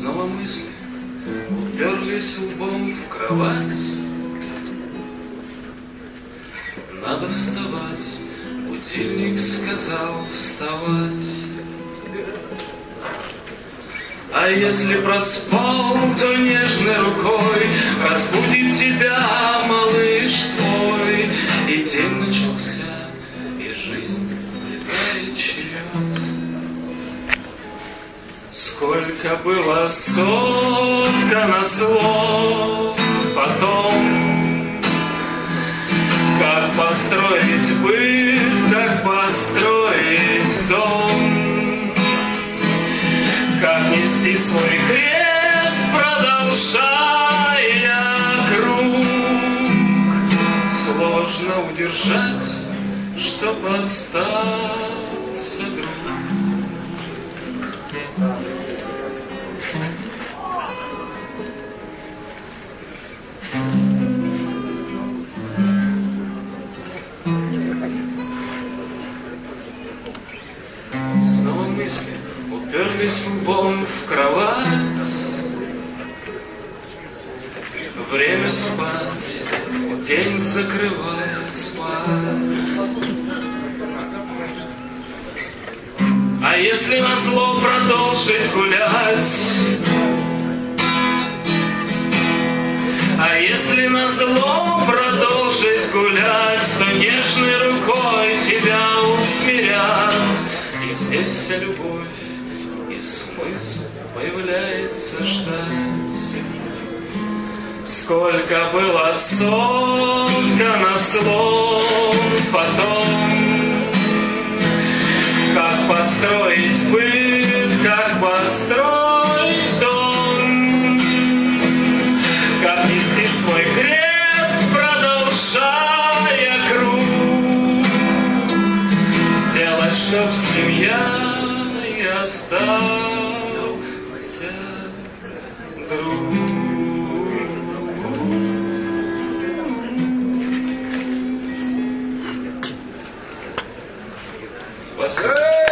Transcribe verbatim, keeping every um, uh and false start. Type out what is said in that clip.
Снова мысли уперлись лбом в кровать. Надо вставать, будильник сказал вставать. А если проспал, то нежной рукой разбудит тебя малыш твой. И день начался, и жизнь летает черед. Сколько было соткано слов потом, как построить быт, как построить дом, как нести свой крест, продолжая круг. Сложно удержать, чтоб остаться друг. Снова мысли уперлись лбом в кровать. Время спать, день закрывая спать. А если назло продолжить гулять? А если назло продолжить гулять, то нежной рукой тебя усмирят. И здесь вся любовь и смысл появляется ждать. Сколько было соткано слов потом, как построить быт, как построить дом, как нести свой крест, продолжая круг, сделать, чтоб семья и остался друг. Спасибо.